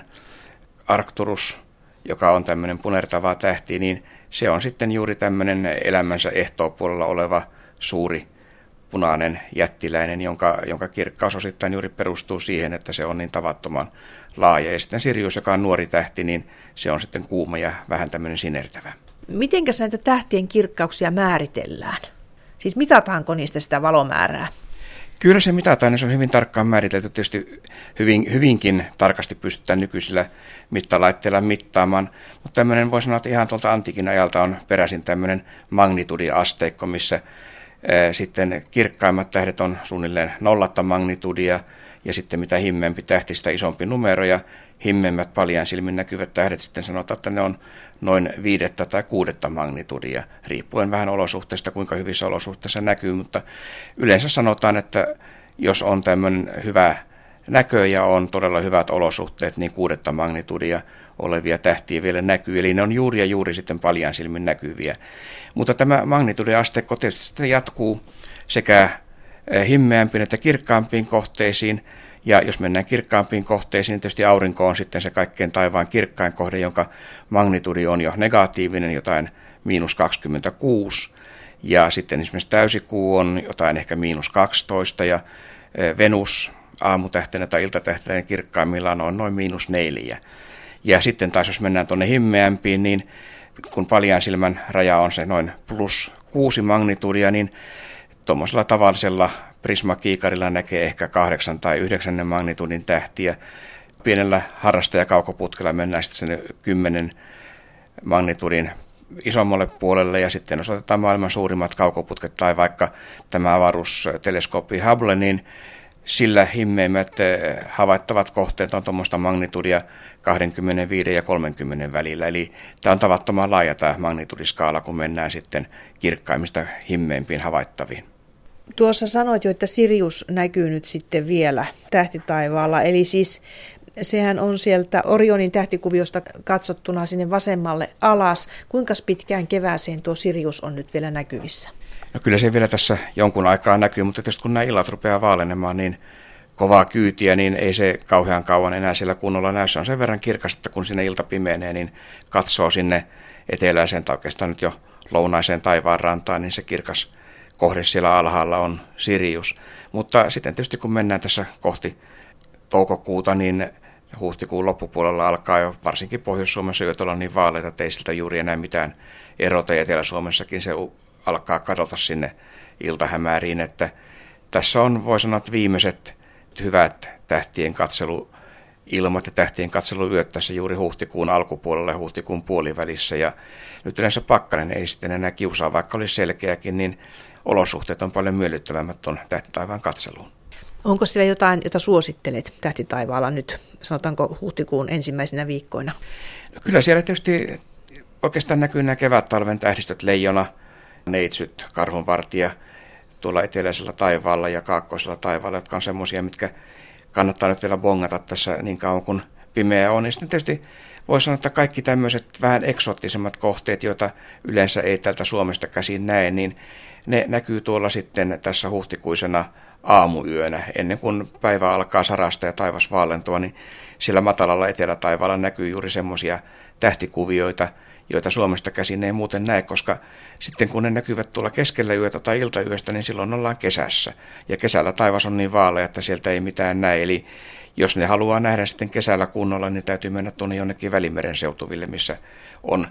Arcturus, joka on tämmöinen punertava tähti, niin se on sitten juuri tämmöinen elämänsä ehtoopuolella oleva suuri punainen jättiläinen, jonka, jonka kirkkaus osittain juuri perustuu siihen, että se on niin tavattoman laaja. Ja sitten Sirius, joka on nuori tähti, niin se on sitten kuuma ja vähän tämmöinen sinertävä. Mitenkäs näitä tähtien kirkkauksia määritellään? Siis mitataanko niistä sitä valomäärää? Kyllä se mitataan, niin se on hyvin tarkkaan määritelty. Tietysti hyvin, hyvinkin tarkasti pystytään nykyisillä mittalaitteilla mittaamaan, mutta tämmöinen voi sanoa, että ihan tuolta antiikin ajalta on peräisin tämmöinen magnitudiasteikko, missä ää, sitten kirkkaimmat tähdet on suunnilleen nollatta magnitudia ja sitten mitä himmeämpi tähti, sitä isompi numero ja himmeimmät paljain silmin näkyvät tähdet sitten sanotaan, että ne on noin viidettä tai kuudetta magnitudia, riippuen vähän olosuhteista, kuinka hyvissä olosuhteissa näkyy, mutta yleensä sanotaan, että jos on tämmöinen hyvä näkö ja on todella hyvät olosuhteet, niin kuudetta magnitudia olevia tähtiä vielä näkyy, eli ne on juuri ja juuri sitten paljain silmin näkyviä. Mutta tämä magnitudiasteikko tietysti sitten jatkuu sekä himmeämpiin että kirkkaampiin kohteisiin. Ja jos mennään kirkkaampiin kohteisiin, niin tietysti aurinko on sitten se kaikkein taivaan kirkkain kohde, jonka magnitudi on jo negatiivinen, jotain miinus kaksikymmentäkuusi. Ja sitten esimerkiksi täysikuu on jotain ehkä miinus kaksitoista ja Venus aamutähtenä tai iltatähtenä kirkkaimmillaan on noin miinus neljä. Ja sitten taas jos mennään tuonne himmeämpiin, niin kun paljain silmän raja on se noin plus kuusi magnitudia, niin tuommoisella tavallisella prismakiikarilla näkee ehkä kahdeksan tai yhdeksännen magnitudin tähtiä. Pienellä harrastajakaukoputkella mennään sitten sen kymmenen magnitudin isommalle puolelle ja sitten jos otetaan maailman suurimmat kaukoputket tai vaikka tämä avaruusteleskooppi Hubble, niin sillä himmeimmät havaittavat kohteet on tuommoista magnitudia kaksikymmentäviisi ja kolmekymmentä välillä. Eli tämä on tavattoman laaja tämä magnitudiskaala, kun mennään sitten kirkkaimmista himmeimpiin havaittaviin. Tuossa sanoit jo, että Sirius näkyy nyt sitten vielä tähtitaivaalla, eli siis sehän on sieltä Orionin tähtikuviosta katsottuna sinne vasemmalle alas. Kuinka pitkään kevääseen tuo Sirius on nyt vielä näkyvissä? No kyllä se vielä tässä jonkun aikaa näkyy, mutta tietysti kun nämä illat rupeaa vaalenemaan niin kovaa kyytiä, niin ei se kauhean kauan enää siellä kunnolla näy. Se on sen verran kirkas, että kun sinne ilta pimenee, niin katsoo sinne eteläiseen tai oikeastaan nyt jo lounaiseen taivaanrantaan, niin se kirkas kohde siellä alhaalla on Sirius. Mutta sitten tietysti kun mennään tässä kohti toukokuuta, niin huhtikuun loppupuolella alkaa jo varsinkin Pohjois-Suomessa yöt olla niin vaaleita, että ei siltä juuri enää mitään erota. Ja Etelä-Suomessakin se alkaa kadota sinne iltahämääriin, että tässä on, voi sanoa, että viimeiset hyvät tähtien katseluilmat ja tähtien katseluyöt tässä juuri huhtikuun alkupuolella ja huhtikuun puolivälissä. Ja nyt yleensä pakkanen ei sitten enää kiusaa, vaikka olisi selkeäkin, niin olosuhteet on paljon miellyttävämmät tuon tähtitaivaan katseluun. Onko siellä jotain, jota suosittelet tähtitaivaalla nyt, sanotaanko huhtikuun ensimmäisenä viikkoina? No kyllä siellä tietysti oikeastaan näkyy nämä kevät-talven tähdistöt, leijona, neitsyt, karhunvartija tuolla eteläisellä taivaalla ja kaakkoisella taivaalla, jotka on semmoisia, mitkä kannattaa nyt vielä bongata tässä niin kauan kuin pimeä on. Ja sitten tietysti voi sanoa, että kaikki tämmöiset vähän eksoottisemmat kohteet, joita yleensä ei täältä Suomesta käsin näe, niin ne näkyy tuolla sitten tässä huhtikuisena aamuyönä. Ennen kuin päivä alkaa sarasta ja taivas vaalentua, niin sillä matalalla etelätaivaalla näkyy juuri semmoisia tähtikuvioita, joita Suomesta käsin ei muuten näe, koska sitten kun ne näkyvät tuolla keskellä yötä tai iltayöstä, niin silloin ollaan kesässä. Ja kesällä taivas on niin vaalea, että sieltä ei mitään näe. Eli jos ne haluaa nähdä sitten kesällä kunnolla, niin täytyy mennä tuonne jonnekin Välimeren seutuville, missä on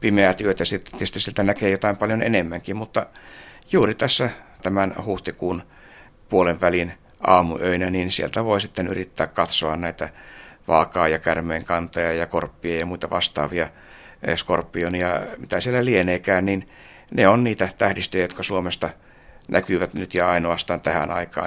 pimeät yöt ja sitten tietysti sieltä näkee jotain paljon enemmänkin, mutta juuri tässä tämän huhtikuun puolen välin aamuöinä, niin sieltä voi sitten yrittää katsoa näitä vaakaa ja kärmeen kantoja ja korppia ja muita vastaavia skorpionia, mitä siellä lieneekään, niin ne on niitä tähdistöjä, jotka Suomesta näkyvät nyt ja ainoastaan tähän aikaan.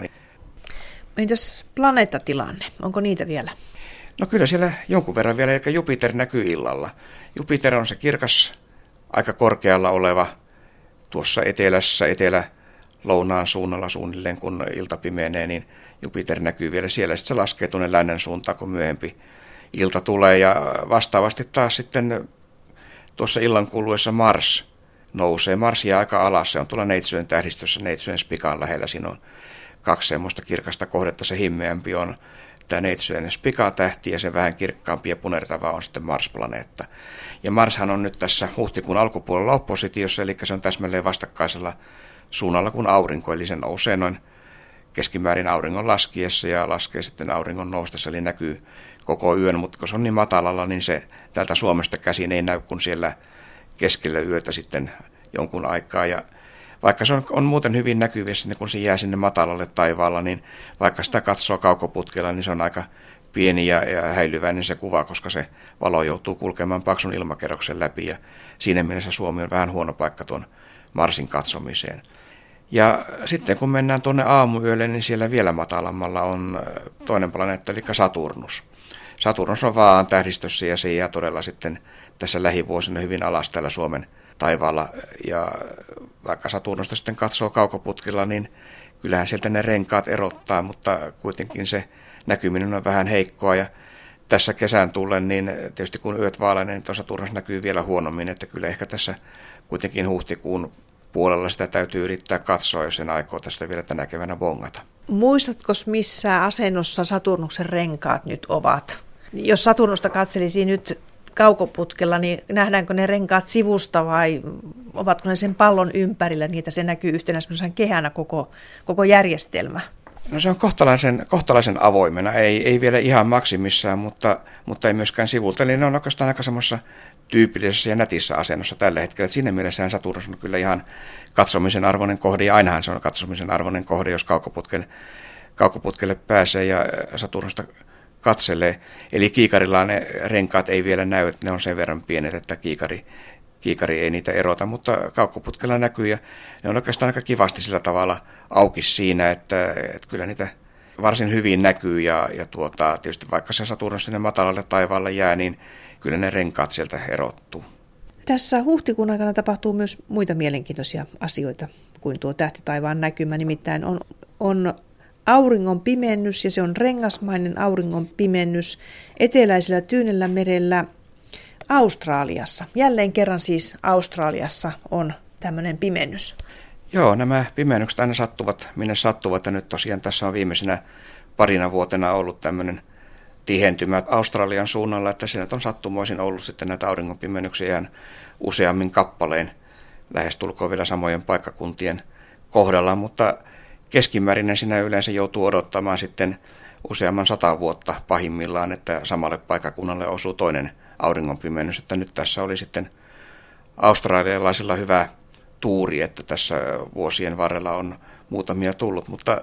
Entäs planeettatilanne? Onko niitä vielä? No kyllä siellä jonkun verran vielä, eli Jupiter näkyy illalla. Jupiter on se kirkas, aika korkealla oleva tuossa etelässä, etelä-lounaan suunnalla suunnilleen, kun ilta pimenee, niin Jupiter näkyy vielä siellä. Sitten se laskee tuonne lännen suuntaan, kun myöhempi ilta tulee. Ja vastaavasti taas sitten tuossa illan kuluessa Mars nousee. Mars jää aika alas, se on tuolla Neitsyön tähdistössä, Neitsyön Spikan lähellä. Siinä on kaksi semmoista kirkasta kohdetta, se himmeämpi on tämä Neitsyön Spika-tähti ja se vähän kirkkaampi ja punertava on sitten Mars-planeetta. Ja Marshan on nyt tässä huhtikuun alkupuolella oppositiossa, eli se on täsmälleen vastakkaisella suunnalla kuin aurinko, eli se nousee noin keskimäärin auringon laskiessa ja laskee sitten auringon noustessa, eli näkyy koko yön, mutta kun se on niin matalalla, niin se täältä Suomesta käsin ei näy kuin siellä keskellä yötä sitten jonkun aikaa. Ja vaikka se on, on muuten hyvin näkyvissä, niin kun se jää sinne matalalle taivaalla, niin vaikka sitä katsoo kaukoputkella, niin se on aika pieni ja, ja häilyväinen se kuva, koska se valo joutuu kulkemaan paksun ilmakerroksen läpi. Ja siinä mielessä Suomi on vähän huono paikka tuon Marsin katsomiseen. Ja sitten kun mennään tuonne aamuyölle, niin siellä vielä matalammalla on toinen planeetta, eli Saturnus. Saturnus on vaan tähdistössä ja se jää todella sitten tässä lähivuosina hyvin alas täällä Suomen taivaalla. Ja vaikka Saturnusta sitten katsoo kaukoputkilla, niin kyllähän sieltä ne renkaat erottaa, mutta kuitenkin se näkyminen on vähän heikkoa. Ja tässä kesän tullen, niin tietysti kun yöt vaalenevat, niin tuo Saturnus näkyy vielä huonommin, että kyllä ehkä tässä kuitenkin huhtikuun puolella sitä täytyy yrittää katsoa, jos sen aikoo tästä vielä tänä keväänä bongata. Muistatko, missä asennossa Saturnuksen renkaat nyt ovat? Jos Saturnusta katselisi nyt kaukoputkella, niin nähdäänkö ne renkaat sivusta vai ovatko ne sen pallon ympärillä, niitä se näkyy yhtenä semmoisena kehänä koko, koko järjestelmä? No se on kohtalaisen, kohtalaisen avoimena, ei, ei vielä ihan maksimissaan, mutta, mutta ei myöskään sivulta. Eli ne on oikeastaan aika semmoisessa tyypillisessä ja nätissä asennossa tällä hetkellä. Siinä mielessä Saturnus on kyllä ihan katsomisen arvoinen kohde, ja ainahan se on katsomisen arvoinen kohde, jos kaukoputkelle, kaukoputkelle pääsee ja Saturnusta katselee. Eli kiikarilla ne renkaat ei vielä näy, että ne on sen verran pienet, että kiikari, kiikari ei niitä erota, mutta kaukoputkella näkyy ja ne on oikeastaan aika kivasti sillä tavalla auki siinä, että, että kyllä niitä varsin hyvin näkyy ja, ja tuota, tietysti vaikka se Saturnus sinne matalalle taivaalle jää, niin kyllä ne renkaat sieltä erottuu. Tässä huhtikuun aikana tapahtuu myös muita mielenkiintoisia asioita kuin tuo tähtitaivaan näkymä, nimittäin on, on auringon pimennys ja se on rengasmainen auringon pimennys eteläisellä Tyynellä merellä Australiassa. Jälleen kerran siis Australiassa on tämmöinen pimennys. Joo, nämä pimennykset aina sattuvat, minne sattuvat ja nyt tosiaan tässä on viimeisenä parina vuotena ollut tämmöinen tihentymä Australian suunnalla, että siinä on sattumoisin ollut sitten näitä auringonpimennyksiä ihan useammin kappaleen lähestulkoon vielä samojen paikkakuntien kohdalla, mutta keskimäärin siinä yleensä joutuu odottamaan sitten useamman sata vuotta pahimmillaan, että samalle paikkakunnalle osuu toinen auringonpimennys, että nyt tässä oli sitten australialaisilla hyvä tuuri, että tässä vuosien varrella on muutamia tullut, mutta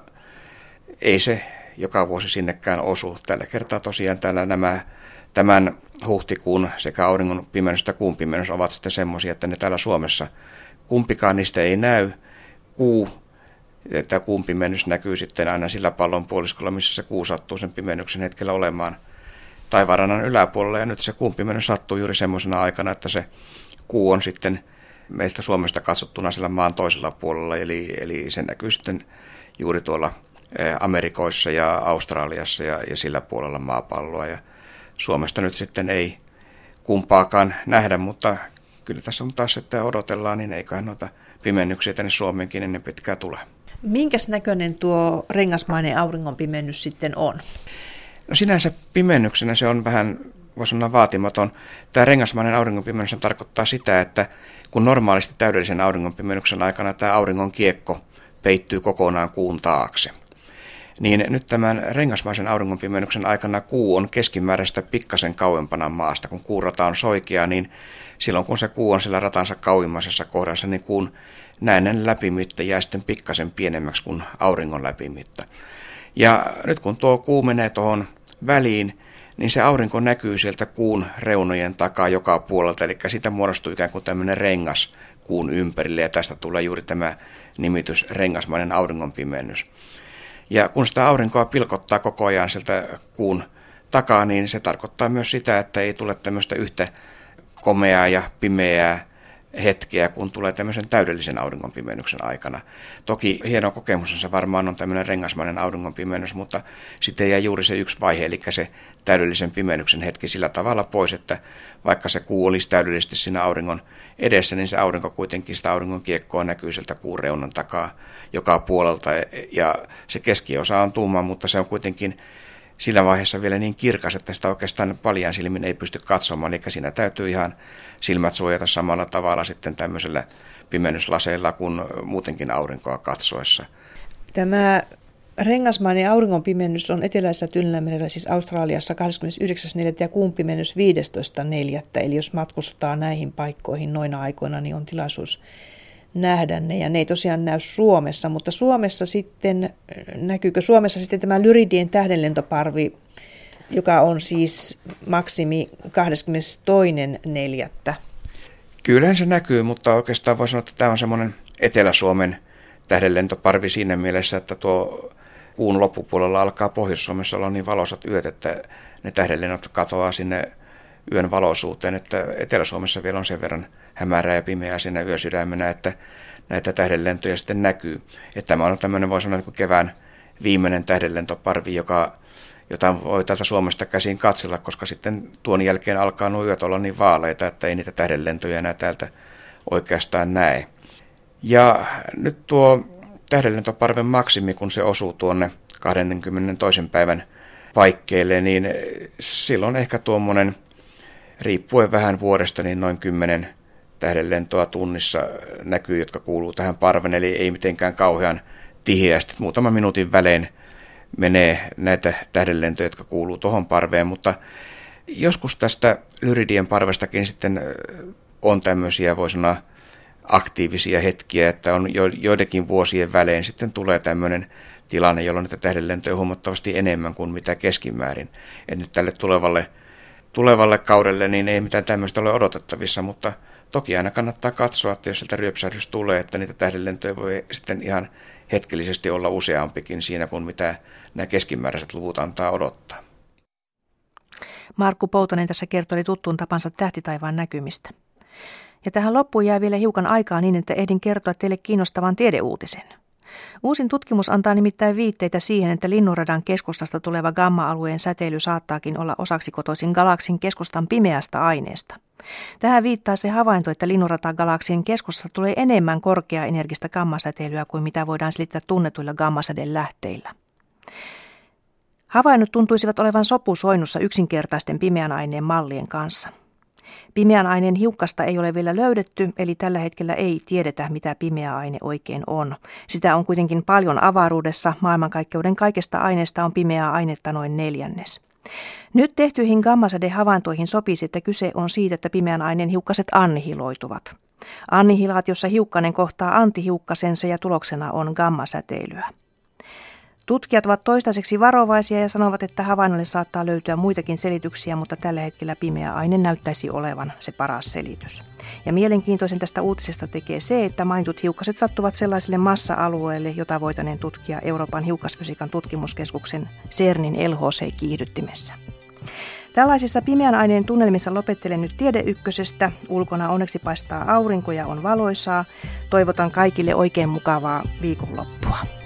ei se joka vuosi sinnekään osu. Tällä kertaa tosiaan täällä nämä tämän huhtikuun sekä auringon pimennys että kuun pimennys ovat sitten semmoisia, että ne täällä Suomessa kumpikaan niistä ei näy. Kuu, että kuun pimennys näkyy sitten aina sillä pallonpuoliskolla, missä se kuu sattuu sen pimennyksen hetkellä olemaan taivaanrannan yläpuolella. Ja nyt se kuun pimennys sattuu juuri semmoisena aikana, että se kuu on sitten meiltä Suomesta katsottuna sillä maan toisella puolella, eli, eli se näkyy sitten juuri tuolla Amerikoissa ja Australiassa ja, ja sillä puolella maapalloa. Ja Suomesta nyt sitten ei kumpaakaan nähdä, mutta kyllä tässä on taas, että odotellaan, niin eiköhän noita pimennyksiä tänne Suomeenkin ennen pitkää tule. Minkäs näköinen tuo rengasmainen auringonpimennys sitten on? No sinänsä pimennyksenä se on vähän, voisi sanoa vaatimaton. Tämä rengasmainen auringonpimennys tarkoittaa sitä, että kun normaalisti täydellisen auringonpimennyksen aikana tämä auringon kiekko peittyy kokonaan kuun taakse, niin nyt tämän rengasmaisen auringonpimennyksen aikana kuu on keskimääräistä pikkasen kauempana maasta. Kun kuurata on soikea, niin silloin kun se kuu on sillä ratansa kauimmaisessa kohdassa, niin kuun näennäinen läpimitta jää sitten pikkasen pienemmäksi kuin auringon läpimitta. Ja nyt kun tuo kuu menee tuohon väliin, niin se aurinko näkyy sieltä kuun reunojen takaa joka puolelta, eli siitä muodostuu ikään kuin tämmöinen rengas kuun ympärille, ja tästä tulee juuri tämä nimitys rengasmainen auringonpimennys. Ja kun sitä aurinkoa pilkottaa koko ajan sieltä kuun takaa, niin se tarkoittaa myös sitä, että ei tule tämmöistä yhtä komeaa ja pimeää hetkeä, kun tulee tämmöisen täydellisen auringonpimennyksen aikana. Toki hieno kokemus se varmaan on tämmöinen rengasmainen auringonpimennys, mutta sitten jää juuri se yksi vaihe, eli se täydellisen pimennyksen hetki sillä tavalla pois, että vaikka se kuu olisi täydellisesti siinä auringon edessä, niin se aurinko kuitenkin, sitä auringon kiekkoa näkyy sieltä kuun reunan takaa joka puolelta, ja se keskiosa on tumma, mutta se on kuitenkin sillä vaiheessa vielä niin kirkas, että sitä oikeastaan paljain silmin ei pysty katsomaan, eli siinä täytyy ihan silmät suojata samalla tavalla sitten tämmöisellä pimennyslaseilla kuin muutenkin aurinkoa katsoessa. Tämä rengasmainen auringonpimennys on eteläisellä Tyynellämerellä, siis Australiassa kahdeskymmenesyhdeksäs neljättä ja kuun pimennys viidestoista neljättä Eli jos matkustaa näihin paikkoihin noina aikoina, niin on tilaisuus nähdä ne, ja ne ei tosiaan näy Suomessa, mutta Suomessa sitten, näkyykö Suomessa sitten tämä Lyridien tähdenlentoparvi, joka on siis maksimi kahdeskymmenestoinen neljättä Kyllähän se näkyy, mutta oikeastaan voi sanoa, että tämä on semmoinen Etelä-Suomen tähdenlentoparvi siinä mielessä, että tuo kuun loppupuolella alkaa Pohjois-Suomessa olla niin valoisat yöt, että ne tähdenlennot katoaa sinne yön valoisuuteen, että Etelä-Suomessa vielä on sen verran hämärää ja pimeää siinä yösydämenä, että näitä tähdenlentoja sitten näkyy. Että tämä on tämmöinen, voi sanoa, kuin kevään viimeinen tähdenlentoparvi, joka, jota voi täältä Suomesta käsin katsella, koska sitten tuon jälkeen alkaa nuo yöt olla niin vaaleita, että ei niitä tähdenlentoja enää täältä oikeastaan näe. Ja nyt tuo tähdenlentoparven maksimi, kun se osuu tuonne kaksikymmentätoisen päivän paikkeille, niin silloin ehkä tuommoinen, riippuen vähän vuodesta, niin noin kymmenen tähdenlentoa tunnissa näkyy, jotka kuuluu tähän parven, eli ei mitenkään kauhean tiheästi. Muutaman minuutin välein menee näitä tähdenlentoja, jotka kuuluu tuohon parveen, mutta joskus tästä Lyridien parvestakin sitten on tämmöisiä, voi sanoa, aktiivisia hetkiä, että on jo, joidenkin vuosien välein sitten tulee tämmöinen tilanne, jolloin näitä tähdenlentoja on huomattavasti enemmän kuin mitä keskimäärin. Et nyt tälle tulevalle, tulevalle kaudelle niin ei mitään tämmöistä ole odotettavissa, mutta toki aina kannattaa katsoa, että jos sieltä ryöpsähdys tulee, että niitä tähdenlentoja voi sitten ihan hetkellisesti olla useampikin siinä kuin mitä nämä keskimääräiset luvut antaa odottaa. Markku Poutonen tässä kertoi tuttuun tapansa tähtitaivaan näkymistä. Ja tähän loppuun jää vielä hiukan aikaa niin, että ehdin kertoa teille kiinnostavan tiedeuutisen. Uusin tutkimus antaa nimittäin viitteitä siihen, että Linnunradan keskustasta tuleva gamma-alueen säteily saattaakin olla osaksi kotoisin galaksin keskustan pimeästä aineesta. Tähän viittaa se havainto, että Linnunrata-galaksin keskustasta tulee enemmän korkeaenergistä gammasäteilyä kuin mitä voidaan selittää tunnetuilla gammasädelähteillä. Havainnot tuntuisivat olevan sopusoinnussa yksinkertaisten pimeän aineen mallien kanssa. Pimeän aineen hiukkasta ei ole vielä löydetty, eli tällä hetkellä ei tiedetä, mitä pimeä aine oikein on. Sitä on kuitenkin paljon avaruudessa. Maailmankaikkeuden kaikesta aineesta on pimeää ainetta noin neljännes. Nyt tehtyihin gammasädehavaintoihin sopisi, että kyse on siitä, että pimeän aineen hiukkaset annihiloituvat. Annihilaatiossa hiukkanen kohtaa antihiukkasensa ja tuloksena on gammasäteilyä. Tutkijat ovat toistaiseksi varovaisia ja sanovat, että havainnolle saattaa löytyä muitakin selityksiä, mutta tällä hetkellä pimeä aine näyttäisi olevan se paras selitys. Ja mielenkiintoisen tästä uutisesta tekee se, että mainitut hiukkaset sattuvat sellaiselle massa-alueelle, jota voitaneen tutkia Euroopan hiukkasfysiikan tutkimuskeskuksen CERNin L H C-kiihdyttimessä. Tällaisissa pimeän aineen tunnelmissa lopettelen nyt Tiede Ykkösestä. Ulkona onneksi paistaa aurinko ja on valoisaa. Toivotan kaikille oikein mukavaa viikonloppua.